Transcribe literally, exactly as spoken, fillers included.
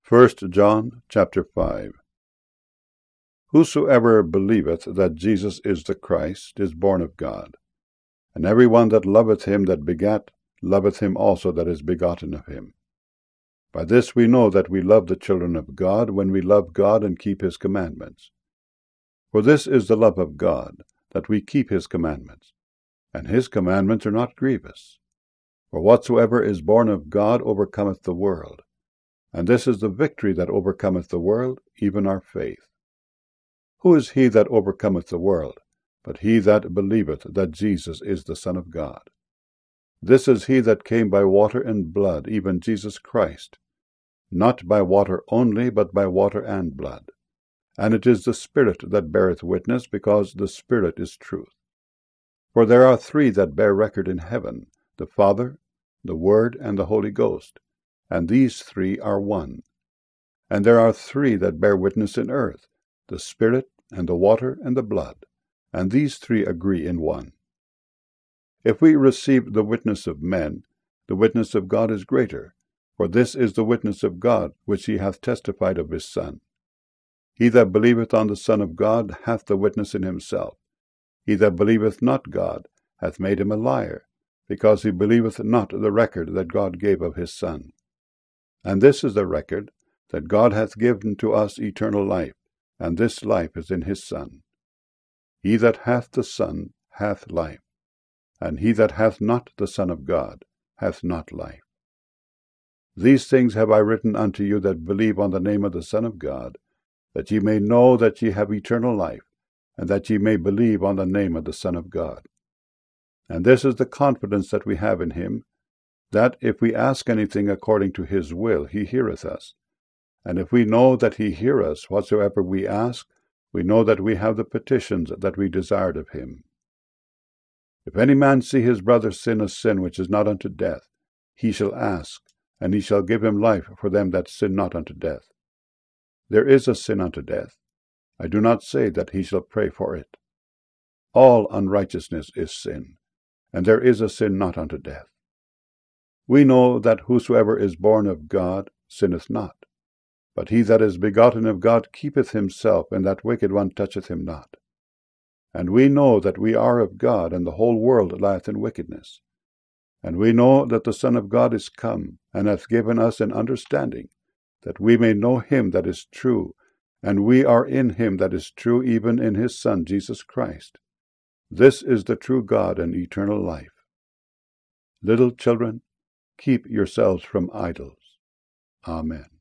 First John chapter five. Whosoever believeth that Jesus is the Christ is born of God. And every one that loveth him that begat loveth him also that is begotten of him. By this we know that we love the children of God, when we love God and keep his commandments. For this is the love of God, that we keep his commandments. And his commandments are not grievous. For whatsoever is born of God overcometh the world. And this is the victory that overcometh the world, even our faith. Who is he that overcometh the world, but he that believeth that Jesus is the Son of God? This is he that came by water and blood, even Jesus Christ, not by water only, but by water and blood. And it is the Spirit that beareth witness, because the Spirit is truth. For there are three that bear record in heaven, the Father, the Word, and the Holy Ghost, and these three are one. And there are three that bear witness in earth, the Spirit, and the water, and the blood, and these three agree in one. If we receive the witness of men, the witness of God is greater, for this is the witness of God, which he hath testified of his Son. He that believeth on the Son of God hath the witness in himself. He that believeth not God hath made him a liar, because he believeth not the record that God gave of his Son. And this is the record, that God hath given to us eternal life, and this life is in his Son. He that hath the Son hath life, and he that hath not the Son of God hath not life. These things have I written unto you that believe on the name of the Son of God, that ye may know that ye have eternal life, and that ye may believe on the name of the Son of God. And this is the confidence that we have in him, that if we ask anything according to his will, he heareth us. And if we know that he hear us whatsoever we ask, we know that we have the petitions that we desired of him. If any man see his brother sin a sin which is not unto death, he shall ask, and he shall give him life for them that sin not unto death. There is a sin unto death. I do not say that he shall pray for it. All unrighteousness is sin, and there is a sin not unto death. We know that whosoever is born of God sinneth not, but he that is begotten of God keepeth himself, and that wicked one toucheth him not. And we know that we are of God, and the whole world lieth in wickedness. And we know that the Son of God is come, and hath given us an understanding, that we may know him that is true, and we are in him that is true, even in his Son Jesus Christ. This is the true God and eternal life. Little children, keep yourselves from idols. Amen.